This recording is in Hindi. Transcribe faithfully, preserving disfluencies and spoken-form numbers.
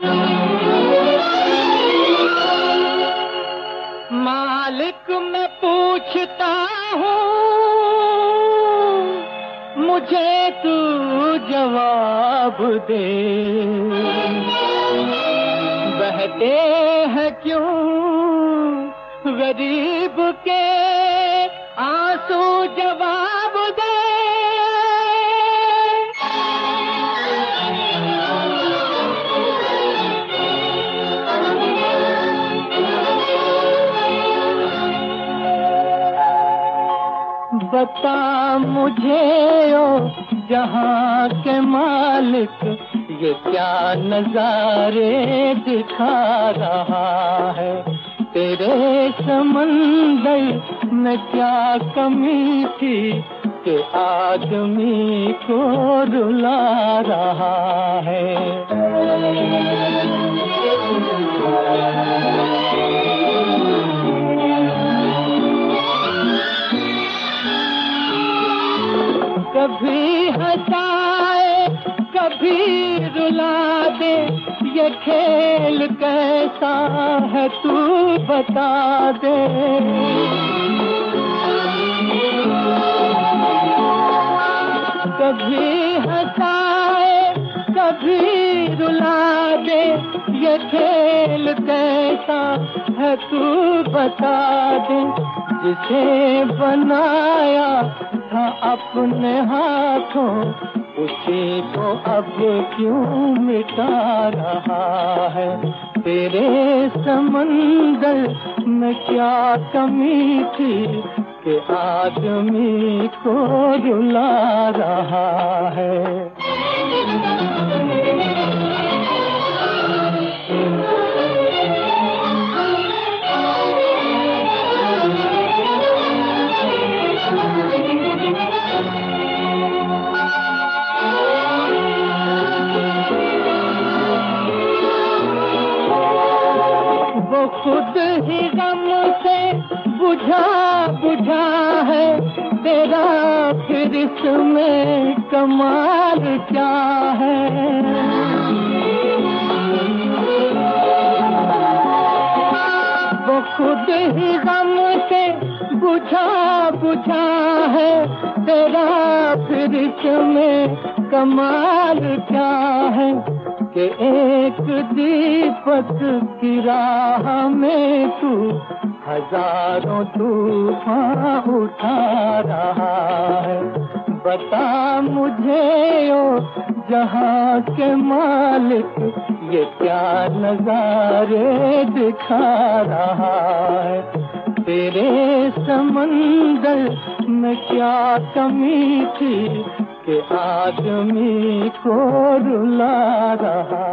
मालिक मैं पूछता हूँ, मुझे तू जवाब दे। बहते हैं क्यों गरीब के आंसू, जवाब दे। बता मुझे ओ जहां के मालिक, ये क्या नजारे दिखा रहा है। तेरे समंदर में क्या कमी थी कि आदमी को रुला रहा है। कभी हंसाए कभी रुला दे, ये खेल कैसा है तू बता दे। कभी हंसाए कभी रुला दे, ये खेल कैसा है तू बता दे। जिसे बनाया था अपने हाथों, उसी को अब क्यों मिटा रहा है। तेरे समंदर में क्या कमी थी कि आदमी को रुला रहा है। वो खुद ही गम से बुझा बुझा है तेरा, फिर इसमें कमाल क्या है। वो खुद ही गम से बुझा बुझा है तेरा, फिर इसमें कमाल क्या है कि एक दीपक की राह में तू हजारों तूफान उठा रहा है। बता मुझे ओ जहां के मालिक, ये क्या नजारे दिखा रहा है। तेरे समंदर में क्या कमी थी कि आदमी को रुला रहा